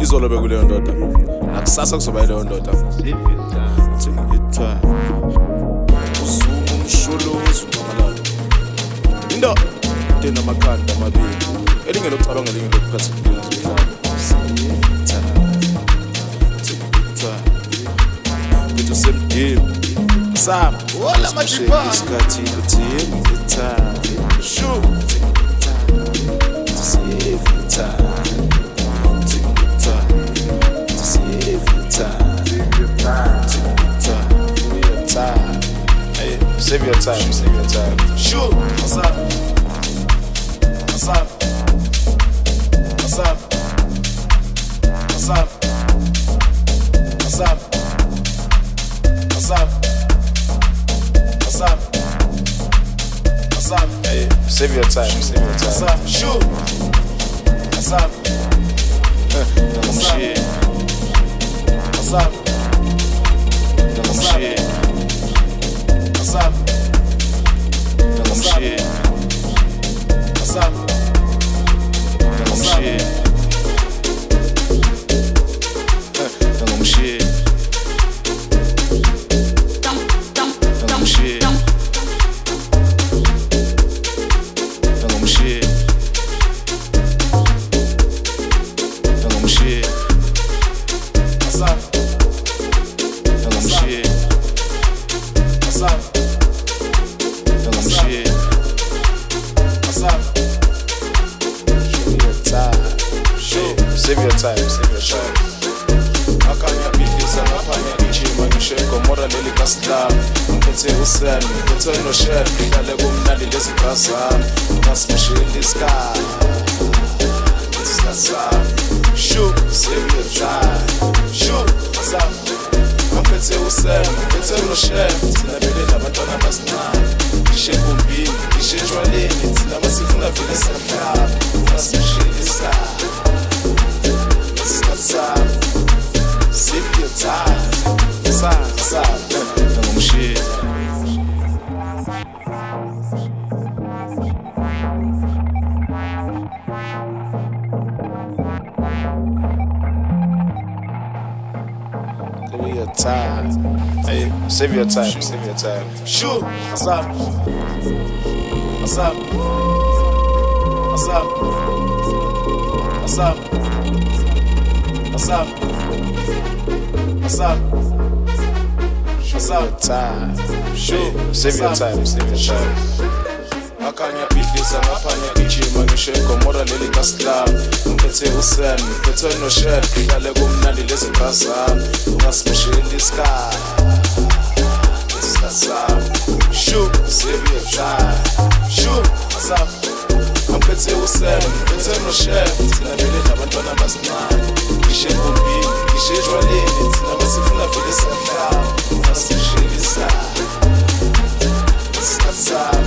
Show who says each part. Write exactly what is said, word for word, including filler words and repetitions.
Speaker 1: izolo bekuleyo ndoda nakusasa kuzoba yileyo ndoda usuku umshuluzi unqamalalo inda tena makhanda amabili elinge lokucabanga elinge lokuphatha impilo Pito semdim Sam Wala majipa Iskati kutim Time Shoo To see every time Take your time To see every time Take your time Take your time Hey, save your time, save your time Shoo What's up? What's up? What's up? What's up? What's up? What's up? What's up? What's up? Hey, save your time, save your time. What's up? Shoot. What's up? What's up? What's up? What's up? What's up? What's up? What's up? What's up? Don't shit. Don't shit. Don't shit. Don't shit. What's up? Don't shit. What's up? Don't shit. What's up? Show your time. Show. Save your time. Save your time. Akanya bidisa ngapanya ichima ngisheko mora leli kaslam ngiphethe usani ngiphethe no share ngidale kumnandi lezi grasam ngasmashile iska iskasam shoot save your time shoot asam ngiphethe usani ngiphethe no share thina vele labantwana basincane ngishe kumbini ngishe jwaleni thina basifuna vele samhlaba ngasmashile iska iskasam Save your time, time, time, don't shit. Save your time, hey, save your time, save your time. Shoot, what's up? What's up? What's up? What's up? What's up? What's up? What's up? Time. Shoot. Save your time. Save your time. Akanya bidisa ngapanya ichima ngisheko mora leli kaslam ngiphethe usani ngiphethe no share ngidale kumnandi lezi grasam ngasmashile iska iskasam shoot save your time shoot what's up ngiphethe usani ngiphethe no share thina vele labantwana basincane ngishe kumbini ngishe jwaleni thina basifuna vele samhlaba ngasmashile iska iskasam